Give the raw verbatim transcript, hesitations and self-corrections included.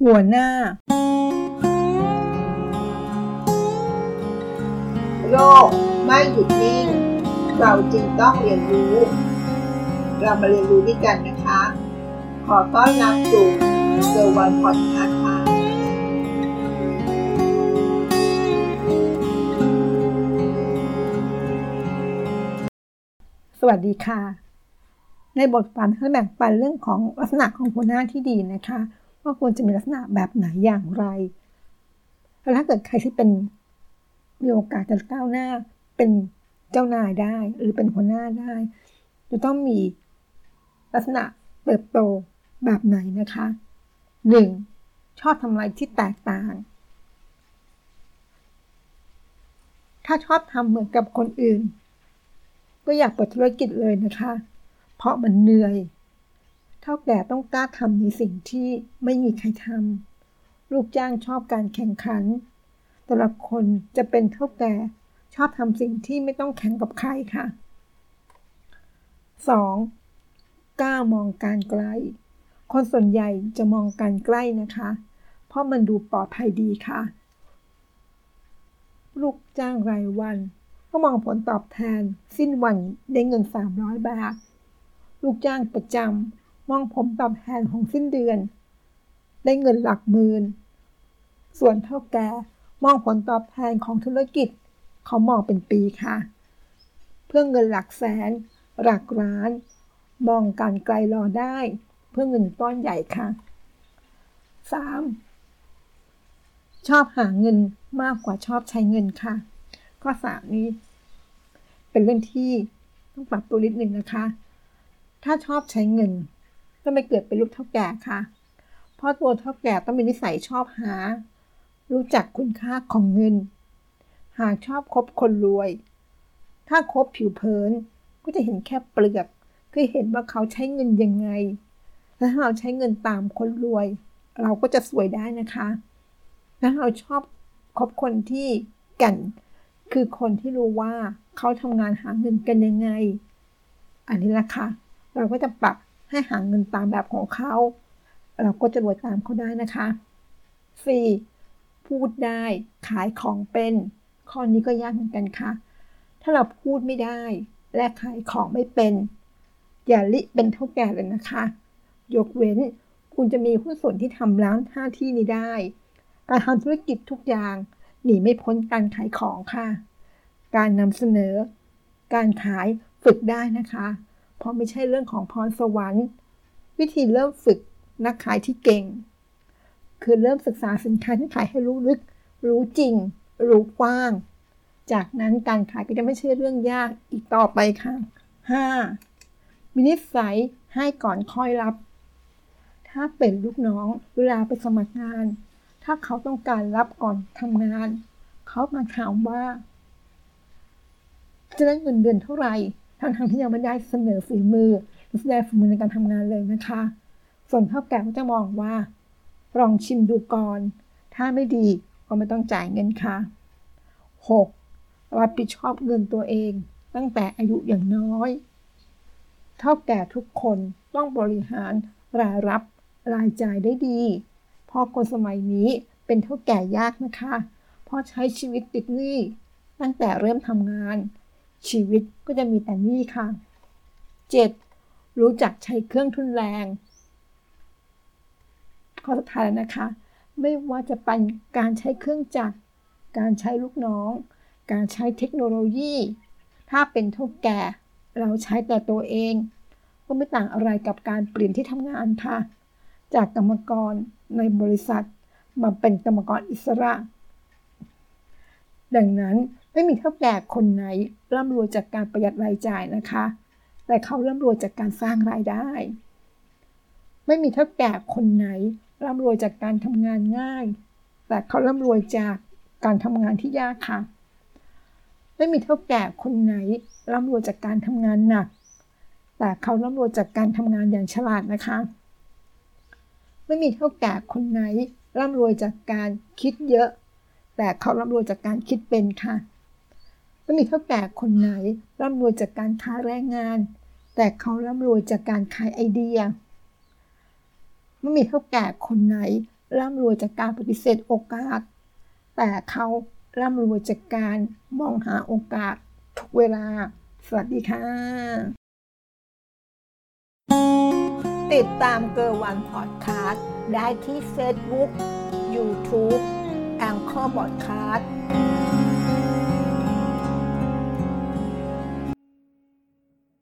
หัวหน้าโลกไม่หยุดนิ่งเราจึงต้องเรียนรู้เรามาเรียนรู้ด้วยกันนะคะขอต้อนรับสู่เซอร์วันพอดคาสต์ค่ะสวัสดีค่ะในบทความที่แบ่งปันเรื่องของลักษณะของหัวหน้าที่ดีนะคะว่าควรจะมีลักษณะแบบไหนอย่างไรแล้วถ้าเกิดใครที่เป็นมีโอกาสจะก้าวหน้าเป็นเจ้านายได้หรือเป็นหัวหน้าได้จะต้องมีลักษณะเติบโตแบบไหนนะคะหนึ่งชอบทำอะไรที่แตกต่างถ้าชอบทำเหมือนกับคนอื่นก็อยากเปิดธุรกิจเลยนะคะเพราะมันเหนื่อยเท่าแก่ต้องกล้าทำในสิ่งที่ไม่มีใครทำลูกจ้างชอบการแข่งขันแต่ละคนจะเป็นเท่าแก่ชอบทำสิ่งที่ไม่ต้องแข่งกับใครค่ะสองกล้ามองการไกลคนส่วนใหญ่จะมองการใกล้นะคะเพราะมันดูปลอดภัยดีค่ะลูกจ้างรายวันก็มองผลตอบแทนสิ้นวันได้เงินสามร้อยบาทลูกจ้างประจำมองผลตอบแทนของสิ้นเดือนได้เงินหลักหมื่นส่วนเท่าแก่มองผลตอบแทนของธุรกิจเขามองเป็นปีค่ะเพื่อเงินหลักแสนหลักล้านมองการไกลรอได้เพื่อเงินก้อนใหญ่ค่ะสามชอบหาเงินมากกว่าชอบใช้เงินค่ะข้อสามนี้เป็นเรื่องที่ต้องปรับตัวนิดนึงนะคะถ้าชอบใช้เงินก็ไม่เกิดเป็นลูกเฒ่าแก่ค่ะเพราะตัวเฒ่าแก่ต้องมีนิสัยชอบหารู้จักคุณค่าของเงินหากชอบคบคนรวยถ้าคบผิวเผินก็จะเห็นแค่เปลือกคือเห็นว่าเขาใช้เงินยังไงและถ้าเราใช้เงินตามคนรวยเราก็จะสวยได้นะคะถ้าเราชอบคบคนที่แก่นคือคนที่รู้ว่าเขาทำงานหาเงินกันยังไงอันนี้แหละค่ะเราก็จะปรับให้หาเงินตามแบบของเขาเราก็จะรวยตามเขาได้นะคะสี่พูดได้ขายของเป็นข้อนี้ก็ยากเหมือนกันค่ะถ้าเราพูดไม่ได้และขายของไม่เป็นอย่าลิเป็นเท่าแก่เลยนะคะยกเว้นคุณจะมีหุ้นส่วนที่ทำร้านหน้าที่นี้ได้การทำธุรกิจทุกอย่างหนีไม่พ้นการขายของค่ะการนำเสนอการขายฝึกได้นะคะเพราะไม่ใช่เรื่องของพรสวรรค์วิธีเริ่มฝึกนักขายที่เก่งคือเริ่มศึกษาสินค้าที่ขายให้รู้ลึกรู้จริงรู้กว้างจากนั้นการขายก็จะไม่ใช่เรื่องยากอีกต่อไปค่ะห้ามีนิสัยให้ก่อนค่อยรับถ้าเป็นลูกน้องเวลาไปสมัครงานถ้าเขาต้องการรับก่อนทำงานเขามาถามว่าจะได้เงินเดือนเท่าไหร่ทั้งๆที่ยังไม่ได้เสนอฝีมือหรือแสดงฝีมือในการทำงานเลยนะคะส่วนเฒ่าแก่ก็จะมองว่าลองชิมดูก่อนถ้าไม่ดีก็ไม่ต้องจ่ายเงินค่ะหกรับผิดชอบเงินตัวเองตั้งแต่อายุอย่างน้อยเฒ่าแก่ทุกคนต้องบริหารรายรับรายจ่ายได้ดีเพราะคนสมัยนี้เป็นเฒ่าแก่ยากนะคะเพราะใช้ชีวิตติดหนี้ตั้งแต่เริ่มทำงานชีวิตก็จะมีแต่หนี้ค่ะเจ็ดรู้จักใช้เครื่องทุนแรงข้อสุดท้ายนะคะไม่ว่าจะเป็นการใช้เครื่องจักรการใช้ลูกน้องการใช้เทคโนโลยีถ้าเป็นเฒ่าแก่เราใช้แต่ตัวเองก็ไม่ต่างอะไรกับการเปลี่ยนที่ทำงานค่ะจากกรรมกรในบริษัทมาเป็นกรรมกรอิสระดังนั้นไม่มีเฒ่าแก่คนไหนร่ำรวยจากการประหยัดรายจ่ายนะคะแต่เขาร่ำรวยจากการสร้างรายได้ไม่มีเฒ่าแก่คนไหนร่ำรวยจากการทำงานง่ายแต่เขาร่ำรวยจากการทำงานที่ยากค่ะไม่มีเฒ่าแก่คนไหนร่ำรวยจากการทำงานหนักแต่เขาร่ำรวยจากการทำงานอย่างฉลาดนะคะไม่มีเฒ่าแก่คนไหนร่ำรวยจากการคิดเยอะแต่เขาร่ำรวยจากการคิดเป็นค่ะไม่มีเฒ่าแก่คนไหนร่ำรวยจากการค้าแรงงานแต่เขาร่ำรวยจากการขายไอเดียไม่มีเฒ่าแก่คนไหนร่ำรวยจากการปฏิเสธโอกาสแต่เขาร่ำรวยจากการมองหาโอกาสทุกเวลาสวัสดีค่ะติดตามเกอร์วันพอดคาสต์ได้ที่ Facebook YouTube แองเกอร์พอดคาสต์